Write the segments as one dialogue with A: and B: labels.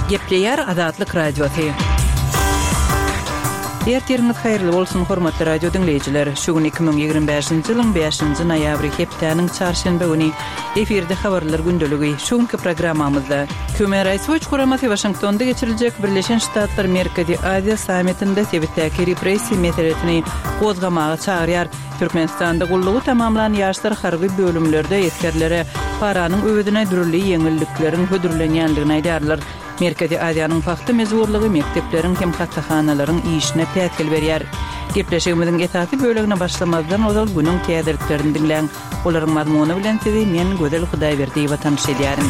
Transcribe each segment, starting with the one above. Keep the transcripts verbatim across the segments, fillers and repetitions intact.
A: Gepleyer Azatlyk Radiosu. Ertiriniz hayırlı bolsun hormatly radio dinleyijiler. Şu gün iki bin ýygrimi beşinji ýylyň beşinji noýabry hepdeniň çarşembe güni efirde habarlar gündöligi. Şu günkü programmamyzda Köme Raýsy Guramasy Washingtonda geçiriljek Birleşen Ştatlar Merkezi Aziýa sammitinde sebitdäki repressiýa meselesini gozgamaga çagyrýar. Türkmenistanda gullugy tamamlanan ýaşlar harby bölümlerde ýetkerlere paranyň öwedine dürli ýeňilliklerin hödürlenýändigini aýdarlar. Merkezi Aziýanyň fakty mezurlygy mektepleriň hem hattahanalaryň işine pätkil berýär. Gepleşigimiziň esasy bölegine başlamazdan ozal günüň täderliklerini dinleň. Olaryň mazmuny bilen sizi men Gözel Hudaýberdiýewa tanış edýärim.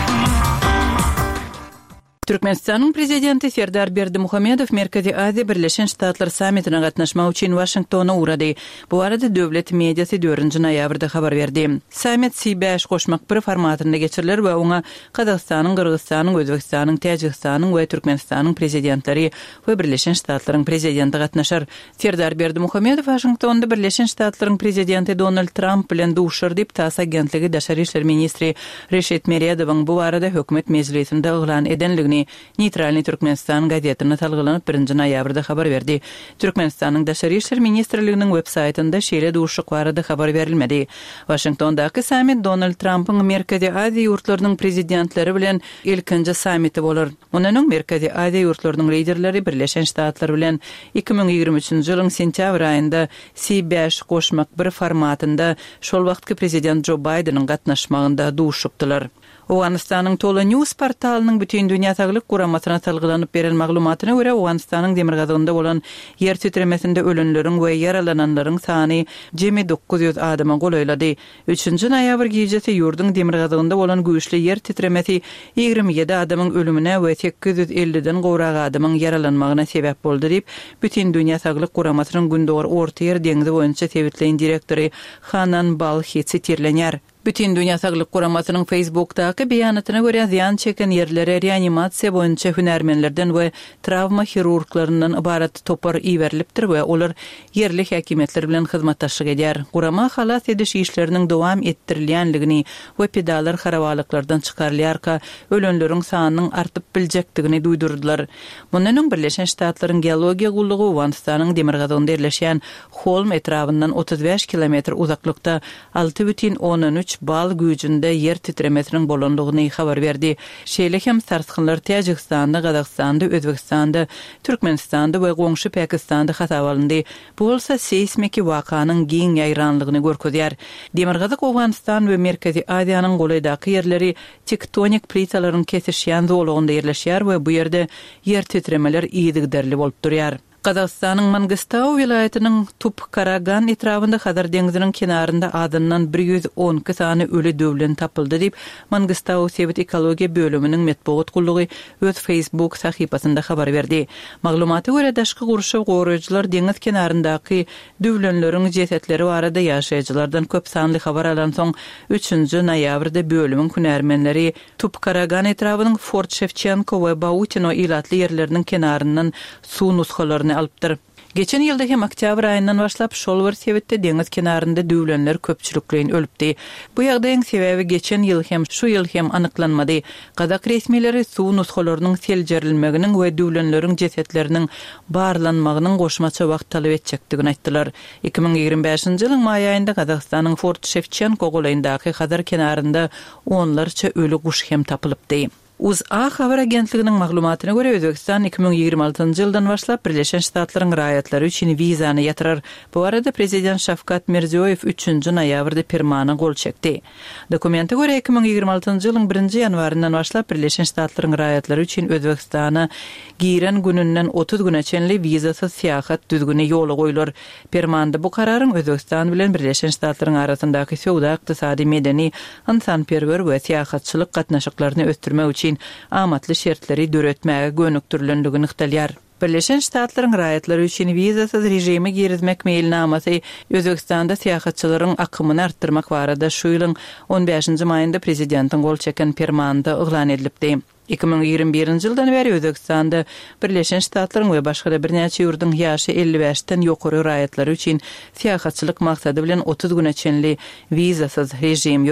A: Türkmenistanyň prezidenti Serdar Berdimuhamedov Merkezi Aziýa Birleşen Ştatlar sammitine gatnaşmak üçin Washingtona urady. Bu arada döwlet mediasy dördünji noýabrda habar berdi. Sammit C beş goşmak bir formatynda geçirilir we oňa Kazakstanyň, Kyrgyzstanyň, Özbekistanyň, Täjikstanyň we Türkmenistanyň prezidentleri we Birleşen Ştatlaryň prezidenti gatnaşar. Serdar Berdimuhamedov Washingtonda Birleşen Ştatlaryň prezidenti Donald Trump bilen duşur diýip Tass agentligi Daşary işler ministri Reşet Meryadowyň bu arada hökümet meclisinde oglan edenligini Neytralny Türkmenistan gazetine talgylanyp birinji noýabrda habar berdi. Türkmenistanyň Daşary işler ministrliginiň web-saytynda şeýle duşuk barada habar berilmedi. Washingtondaky sammit Donald Trump'yň Merkezi Aziýa ýurtlarynyň prezidentleri bilen ilkinji sammiti bolar. Onuň Merkezi Aziýa ýurtlarynyň liderleri Birleşen Ştatlar bilen iki bin ýygrimi üçinji ýylyň sentýabr aýynda C beş goşmak bir formatynda şol wagtky prezident Joe Biden'yň gatnaşmagynda duşupdylar. Owganistanyň Tola News portalynyň bütün dünýä saglyk guramasyna talgylanyp beren maglumatyna görä Owganistanyň demirgazynda bolan ýer titremesinde ölenleriň we yaralananlaryň sany jemi dokuz ýüz adama golaýlady. üçünji noýabr gecesi ýurdun demirgazynda bolan güýçli ýer titremesi ýygrimi ýedi adamyň ölümine we sekiz ýüz elliden gowrak adamyň yaralanmagyna sebäp boldy diýip bütün dünýä saglyk guramasynyň gündöwür orta ýer deňizi boýunça sebitleýän direktori Hanan Balhici tirlenýär. Bütün dünýä saglyk guramasynyň Facebook'daky beýanatyna görä ziýan çeken ýerlere reanimasiýa boýunça hünärmenlerden we travma hirurglaryndan ibarat topar iwerilipdir we olar yerli häkimetler bilen hyzmatdaşlyk edýär. Gurama halas ediş işleriniň dowam etdirilýänligini we pedalar harabalyklardan çykarylýarka ölenleriň sanynyň artyp biljekdigini duýdurdylar. Mundan Birleşen Ştatlaryň geologiýa gullugy Owganistanyň demirgazynda ýerleşýän Holm etrafyndan otuz beş kilometr uzaklykda alty бүтүн onuň üç bal güýjünde yer titremesiniň bolandygyny habar berdi. Şeýle hem sarsgynlar Täjikstanda, Kazakstanda, Özbekistanda, Türkmenistanda we goňşy Pakistanda hata alındy. Bu bolsa seismik wakanyň giň ýaýranlygyny görkezýär. Demirgazyk Owganistan we Merkezi Aziýanyň golaýdaky ýerleri tektonik plitalaryň kesişýän zolugynda ýerleşýär we bu ýerde yer titremeler iýdigderli bolup durýar. Kazakstanyň Mangistau vilayatynyň Tup-Karagan etrafynda Hazar deňiziniň kenarynda adından bir ýüz on iki sany ölü döwlen tapyldy diýip Mangistau Sebit ekologiýa bölüminiň metbuat gullugy öz Facebook sahypasynda habar berdi. Maglumaty görä daşky gurşy goraýjylar deňiz kenaryndaky döwlenleriň jesetleri barada ýaşaýjylardan köp sanly habar alan soň üçünji noýabrda bölümiň hünärmenleri Tup-Karagan etrafynyň Fort Shevchenko we Bautino ilatly ýerleriniň kenaryndan suw nuskalaryny alypdyr. Geçen ýylda hem oktyabr aýyndan başlap şol bir sebäpde deňiz kenarynda döwlenler köpçülikleýin ölüpdi. Bu ýagdaýyň sebäbi geçen ýyl hem şu ýyl hem anyklanmady. Kazak resmileri suw nuskalarynyň seljerilmeginiň we döwlenleriň jesetleriniň barlanmagynyň goşmaça wagt talap etjekdigini aýtdylar. iki bin ýygrimi beşinji ýylyň maý aýynda Kazakstanyň Fort Shevchenko golaýyndaky Hazar kenarynda onlarça ölü guş hem tapylypdy. Uz A habar agentliginiň maglumatyna görä Özbekistan iki bin ýygrimi altynjy ýyldan başlap Birleşen Ştatlaryň raýatlary üçin wizany ýatyrar. Bu arada prezident Şavkat Mirziýoýew üçünji noýabrda permana gol çekdi. Dokumente görä iki bin ýygrimi altynjy ýylyň birinji ýanwaryndan başlap Birleşen Ştatlaryň raýatlary üçin Özbekistana giren gününden otuz güneçenli wizasyz seýahat düzgüni ýoly goýular. Permanda bu kararyň Özbekistan bilen Birleşen Ştatlaryň arasyndaky sowda, ykdysady, medeni, insanperwer we seýahatçylyk gatnaşyklaryny östürmek üçin amatly şertleri döretmäge gönükdirilendigini ýaýar. Birleşen Ştatlaryň raýatlary üçin wizasyz rejimi girizmek meýilnamasy Özbekistanda seýahatçylaryň akymyny artdyrmak barada şu ýylyň on beşinji maýynda prezidentiň gol çeken permanda eglan edilipdi. iki bin ýygrimi birinji ýyldan beri Özbekistanda Birleşen Ştatlaryň we başga bir näçe ýurdun ýaşy elli beşden ýokary raýatlary üçin seýahatçylyk maksady bilen otuz güneçenli wizasyz rejim